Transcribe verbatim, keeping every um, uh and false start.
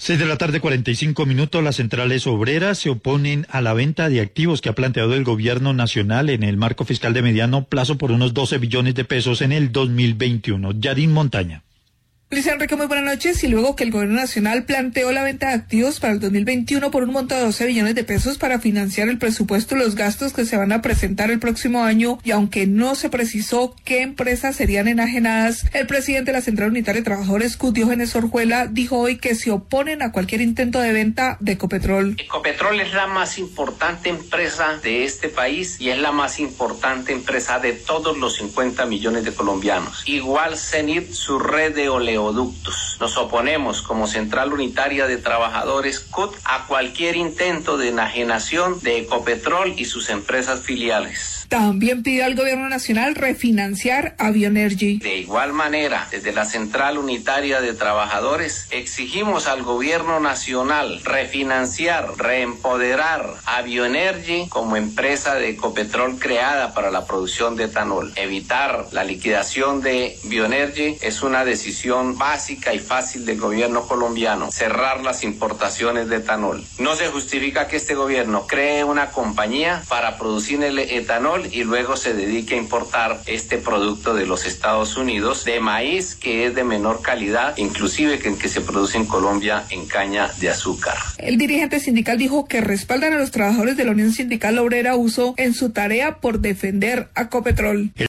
Seis de la tarde, cuarenta y cinco minutos. Las centrales obreras se oponen a la venta de activos que ha planteado el gobierno nacional en el marco fiscal de mediano plazo por unos doce billones de pesos en el dos mil veintiuno. Yarín Montaña. Luis Enrique, muy buenas noches. Y luego que el gobierno nacional planteó la venta de activos para el dos mil veintiuno por un monto de doce billones de pesos para financiar el presupuesto y los gastos que se van a presentar el próximo año, y aunque no se precisó qué empresas serían enajenadas, el presidente de la Central Unitaria de Trabajadores, C U T, Diógenes Orjuela, dijo hoy que se oponen a cualquier intento de venta de Ecopetrol. Ecopetrol es la más importante empresa de este país y es la más importante empresa de todos los cincuenta millones de colombianos. Igual CENIT, su red de oleoductos. Nos oponemos como Central Unitaria de Trabajadores C U T a cualquier intento de enajenación de Ecopetrol y sus empresas filiales. También pide al gobierno nacional refinanciar a Bioenergy. De igual manera, desde la Central Unitaria de Trabajadores exigimos al gobierno nacional refinanciar, reempoderar a Bioenergy como empresa de Ecopetrol creada para la producción de etanol. Evitar la liquidación de Bioenergy es una decisión básica y fácil del gobierno colombiano. Cerrar las importaciones de etanol. No se justifica que este gobierno cree una compañía para producir el etanol y luego se dedique a importar este producto de los Estados Unidos de maíz que es de menor calidad, inclusive que el que se produce en Colombia en caña de azúcar. El dirigente sindical dijo que respaldan a los trabajadores de la Unión Sindical Obrera Uso en su tarea por defender a Ecopetrol.